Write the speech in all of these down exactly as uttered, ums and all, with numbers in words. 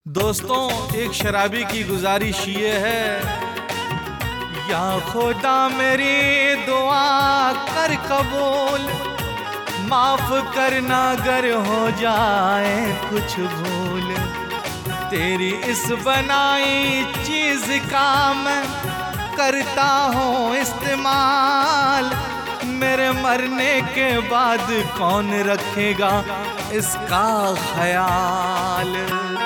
दोस्तों, एक शराबी की गुजारिश ये है, या खुदा मेरी दुआ कर कबूल, माफ करना अगर हो जाए कुछ भूल, तेरी इस बनाई चीज का मैं करता हूँ इस्तेमाल, मेरे मरने के बाद कौन रखेगा इसका ख्याल।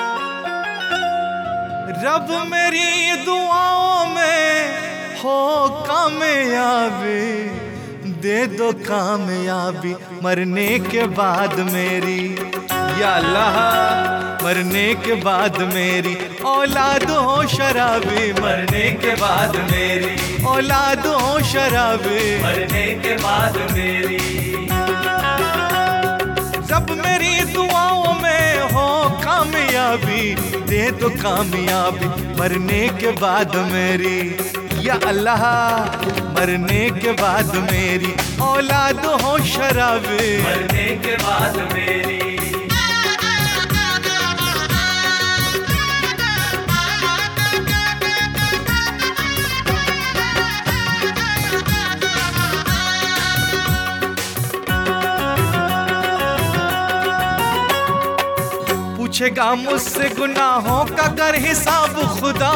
रब मेरी दुआओं में हो कामयाबी, दे दो कामयाबी मरने के बाद मेरी, या अल्लाह मरने के बाद मेरी औलाद हो शराबी, मरने के बाद मेरी औलाद हो शराबी, मरने के बाद मेरी। रब मेरी दुआओं में हो कामयाबी, दे दो कामयाबी मरने के बाद मेरी, या अल्लाह मरने के बाद मेरी औलाद हो शराबी, मरने के बाद मेरी। पूछेगा मुझसे गुनाहों का कर हिसाब खुदा,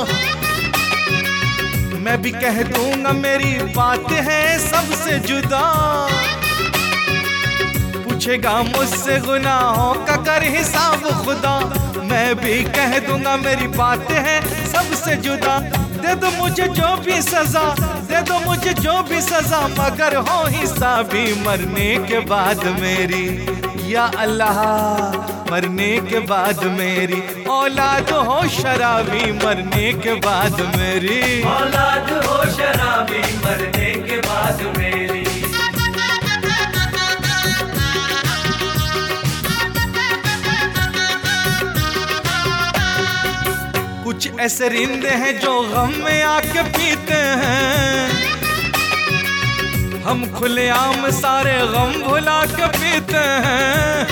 मैं भी कह दूंगा मेरी बात है सबसे जुदा। पूछेगा मुझसे गुनाहों का कर हिसाब खुदा, मैं भी कह दूंगा मेरी बात है सबसे जुदा। दे दो मुझे जो भी सजा, दे दो मुझे जो भी सजा, मगर हो हिसाबी मरने के बाद मेरी, या अल्लाह मरने के बाद मेरी औलाद हो शराबी, मरने के बाद मेरी औलाद हो शराबी, मरने के बाद मेरी। कुछ ऐसे रिंदे हैं जो गम में आके पीते हैं, हम खुलेआम सारे गम भुला के पीते हैं।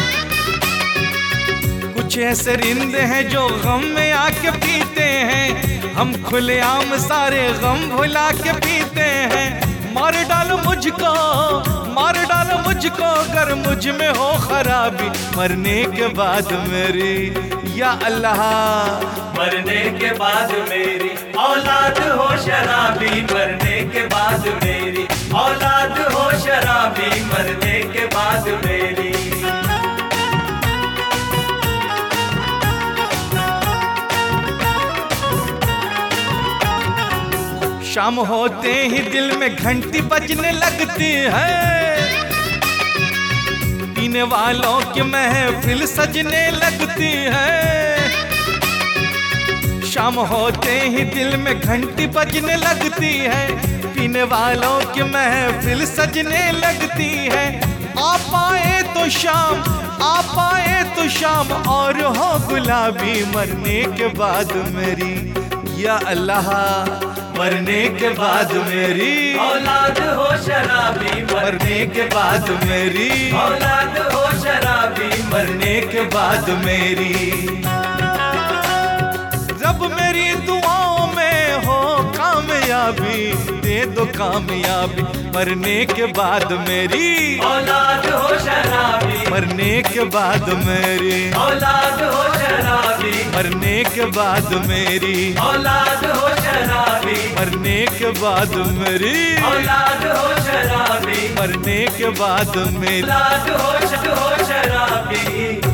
कुछ ऐसे रिंदे हैं जो गम में आके पीते हैं, हम खुलेआम सारे गम भुला के पीते हैं। मार डालो मुझको, मार डालो मुझको अगर मुझ में हो खराबी, मरने के बाद मेरी, या अल्लाह मरने के बाद मेरी औलाद हो शराबी, मरने के बाद मेरी औलाद हो शराबी, मरने के बाद मेरी। शाम होते ही दिल में घंटी बजने लगती है, पीने वालों की महफिल सजने लगती है। शाम होते ही दिल में घंटी बजने लगती है, पीने वालों की महफिल सजने लगती है। आ पाए तो शाम, आ पाए तो शाम और हो गुलाबी, मरने के बाद मेरी, या अल्लाह मरने के बाद मेरी औलाद हो शराबी, मरने के बाद मेरी औलाद हो शराबी, मरने के बाद मेरी। रब मेरी दुआओं में हो कामयाबी, दे दो कामयाबी मरने के बाद मेरी औलाद हो शराबी, मरने के बाद मेरी औलाद हो शराबी, मरने के बाद मेरी औलाद हो शराबी, मरने के बाद मेरी औलाद हो शराबी, मरने के बाद मेरी औलाद हो शराबी।